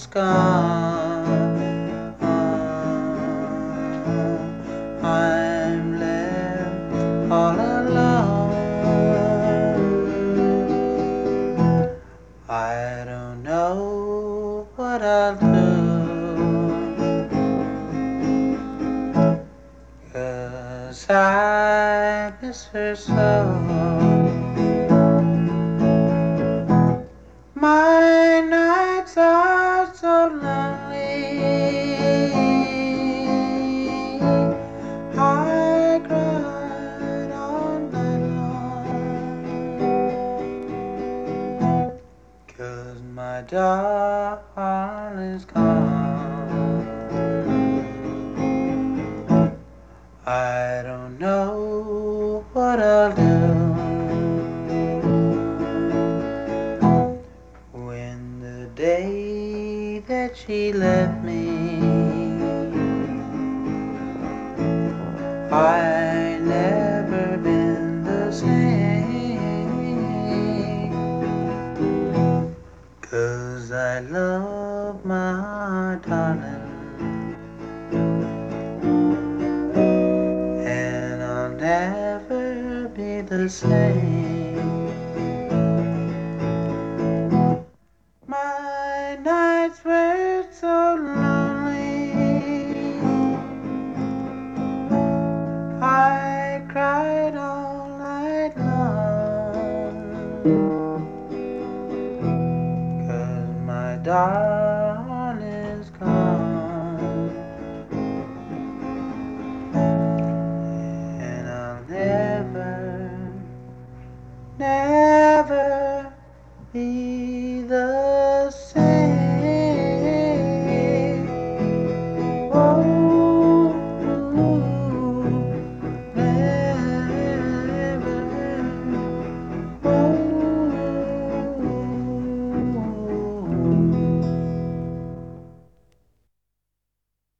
gone. I'm left all alone. I don't know what I'll do, 'cause I miss her so. My nights are so lonely. I cried all night long, 'cause my darling's gone. I don't know what I'll do when the day that she left me. I never been the same, 'cause I love my darling, and I'll never be the same. My nights were so lonely. I cried all night long, 'cause my darling